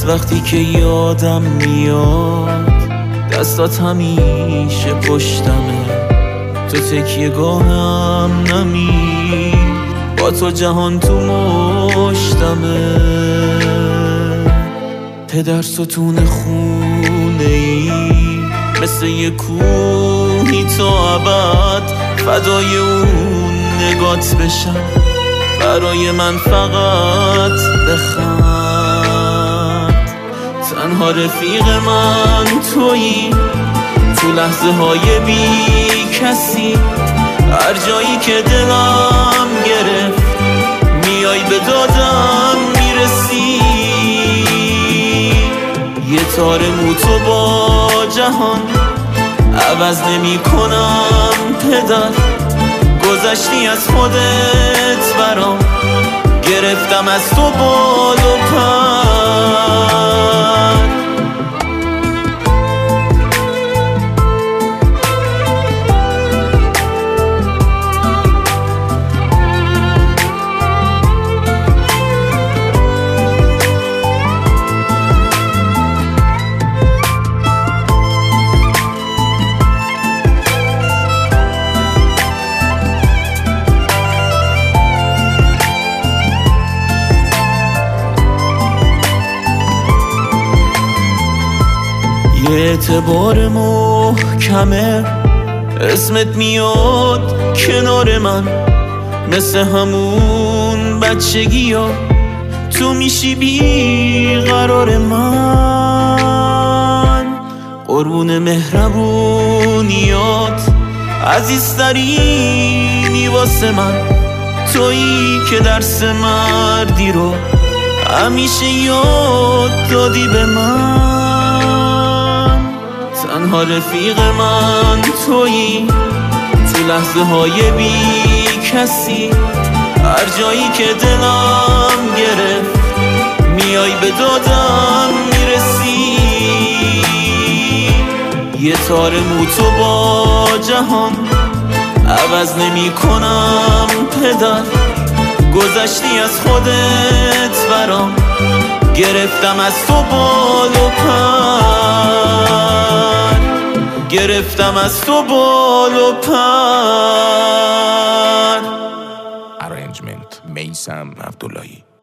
وقتی که یادم میاد دستات همیشه پشتمه، تو تکیه گاهم نمیر، با تو جهان تو مشتمه. پدر ستون خونه ای مثل یه کوهی تا ابد، فدای اون نگات بشم، برای من فقط بخند. تنها رفیق من تویی تو لحظه های بی کسی، هر جایی که دلم گرفت میای به دادم میرسی. یه تار مو تو با جهان عوض نمی کنم پدر، گذشتی از خودت برام، گرفتم از تو بال و پر. یه اعتبار محکمه اسمت میاد کنار من، مثل همون بچگی ها تو میشی بیقرار من. قربون مهربونیات عزیزترینی واسه من، تویی که درس مردی رو همیشه یاد دادی به من. تنها رفیق من تویی تو لحظه های بی کسی، هر جایی که دلم گرفت میای به دادم میرسی. یه تار مو تو با جهان عوض نمی کنم پدر، گذشتی از خودت برام، گرفتم از تو بال و پر، گرفتم از تو بال و پر. Arrangement میثم عبداللهی.